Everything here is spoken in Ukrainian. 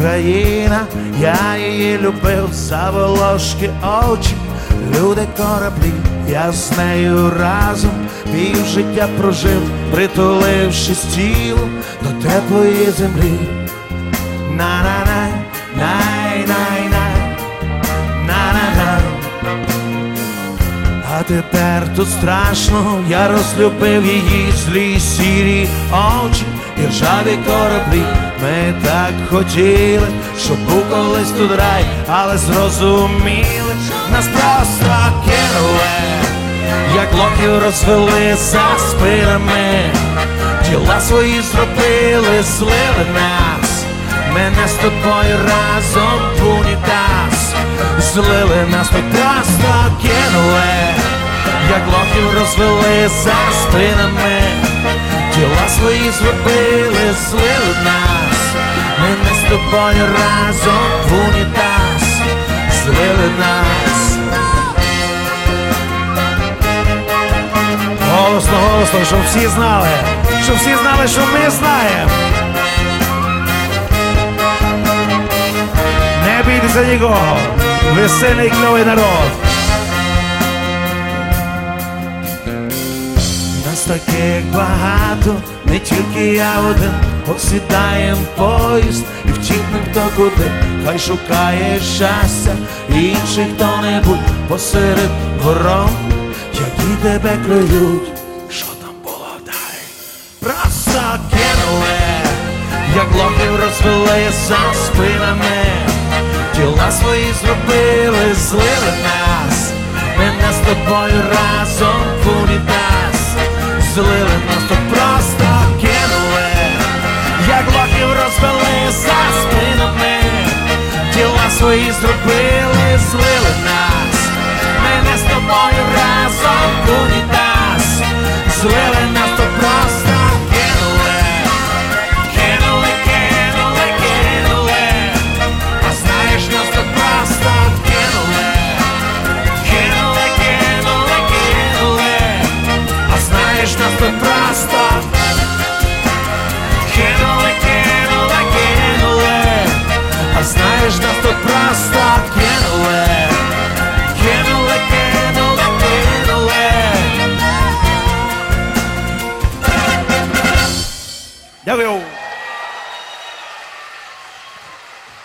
країна, я її любив за волошки очі, люди кораблі, я з нею разом півжиття прожив, притулившись тілом до теплої землі. На-на-най, най-най-най, на-на-най. А тепер тут страшно, я розлюбив її злі сірі очі і ржаві кораблі. Ми так хотіли, щоб був колись тут рай, але зрозуміли, нас просто кинули, як лохів розвели за спинами, діла свої зробили, злили нас, мене з тобою разом в унітаз, злили нас, ми просто кинули, як лохів розвели за спинами, діла свої зробили, злили нас, мене з тобою разом в унітаз, злили нас. Голосно, голосно, щоб всі знали, що ми знаємо. Не бійтеся нікого, веселий кльовий народ. Нас таких багато, не тільки я один. Посідаєм поїзд і втікнем хто куди. Хай шукає щастя інший хто-небудь посеред ворон, які тебе клюють. Що там було далі? Просто кинули, як лохів розвели за спинами, тіла свої зробили, злили нас, мене з тобою разом в унітаз, злили нас, то просто кинули, як лохів розвели за спинами, тіла свої зробили, злили нас, мене з тобою разом в унітаз, злили нас, то просто кинули, кинули, кинули, кинули, а знаєш, нас то просто кинули, кинули, кинули, кинули, а знаєш, нас то просто кинули, кинули, кинули, а знаєш, нас тут просто кинули, кинули, кинули, кинули. Дякую.